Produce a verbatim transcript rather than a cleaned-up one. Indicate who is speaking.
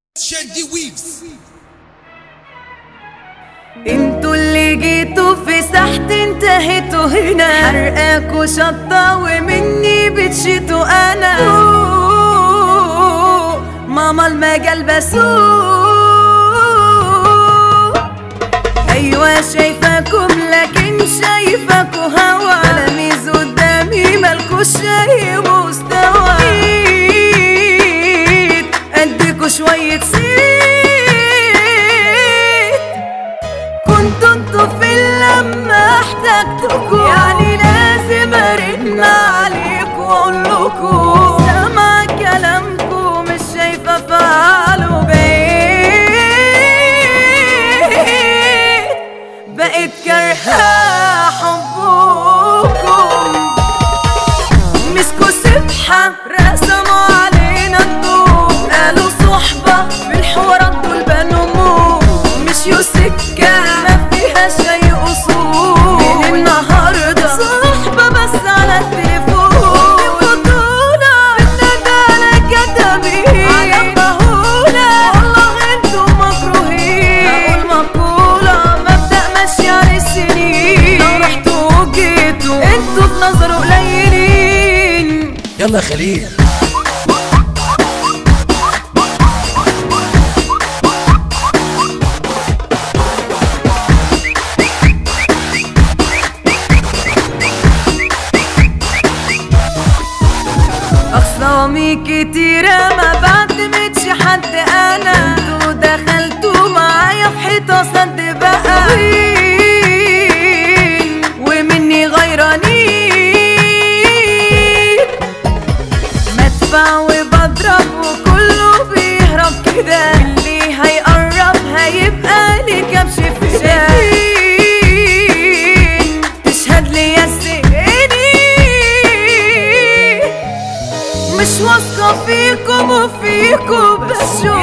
Speaker 1: شادي ويفز.
Speaker 2: انتوا اللي جيتوا في ساحت انتهيتوا هنا، حرقاكوا شطة ومني بتشيتوا انا. أوه ماما المجال بسوق. ايوه شايفاكم لكن شايفاكوا هوا، تلاميذ قدامي مالكوش شاي مستوى. اديكوا شوية صيت، كنتوا انتوا في اللمة احتجتكوا، يعني لازم ارن عليكوا واقولكوا سامعة كلامكوا مش شايفة افعاله. بقيت بقيت كارهة حبكم. مسكوا سبحة رسموا علينا الضوء، قالوا صحبة في الحوارات دول بنوا موت، مشيوا سكة ما فيهاش أي أصول. من النهاردة صحبة بس على التليفون، بطولة بالندالة كدابين على مهولة، والله انتوا مكروهين. هقول مقولة مبدأ ماشي على السنين، لو رحتوا وجيتوا انتوا في نظره قليلين.
Speaker 1: يلا يا خليل.
Speaker 2: أخصامي كتيرة ما بعتمدش حد، أنا انتوا دخلتوا معايا في حيطة سد بقى، ومني غيرانين. مدفع وبضرب وكله بيهرب كده، اللي هيقرب هيبقى لي كبش فدا. تشهد لي يا سيدي مش واثقة فيكم وفيكم بشوف،